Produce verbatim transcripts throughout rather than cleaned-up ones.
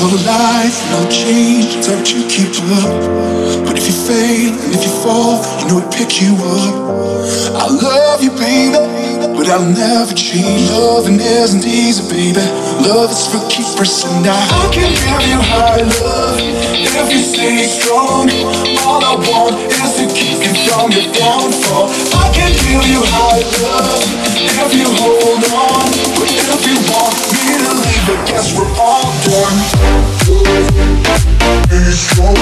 All the lies and all the change, it's hard to keep up. But if you fail and if you fall, you know it pick you up. I love you, baby, but I'll never change. Loving isn't easy, baby. Love is for keepers, and I, I can give you high love if you stay strong. All I want is to keep you from your downfall. I can give you high love if you hold on. But if you want me to leave, I guess we're all done. Be strong.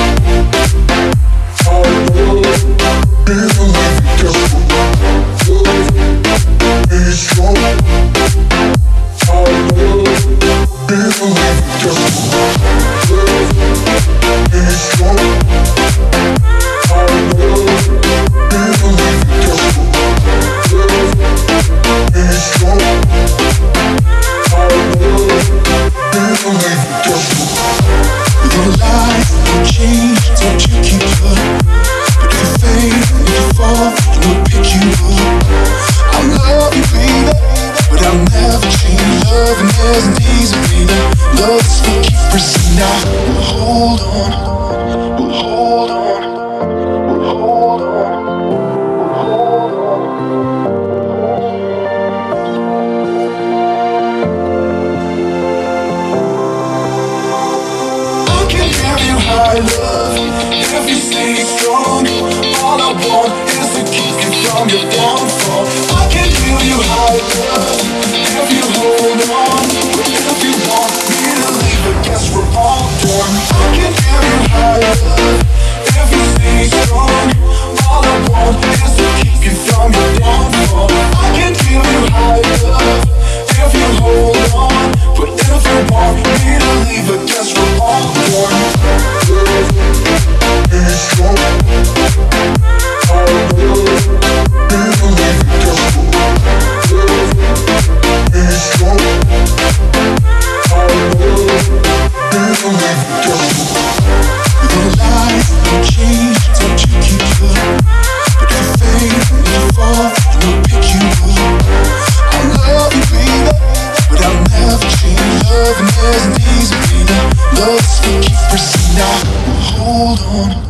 I love even if you desperate. Be strong. I love even if you desperate. Be strong. I love even if you desperate. Be strong. I love even if you desperate. With all the lies and change, it's hard to keep up. But if you fail and if you fall, you know pick you up. I love you, baby, but I'll never change. Loving isn't easy, baby. Love is for keepers, and I will hold on. We'll hold on. We'll hold on. I love if you stay strong. All I want is to keep you from your downfall. I can give you high love if you hold on. But if you want me to leave, I guess we're all done. I can give you high love if you stay strong. All I want is to keep you from your downfall. I can give you high love if you hold on. But if you want me to leave, I guess we're all done. Be strong. I love even if you desperate. Be strong. I love even if you desperate. With all the lies and change, it's hard to keep up. But if you fail and if you fall, you know pick you up. I love you, baby, but I'll never change. Loving isn't easy, baby. Love's for keepers, and I will hold on.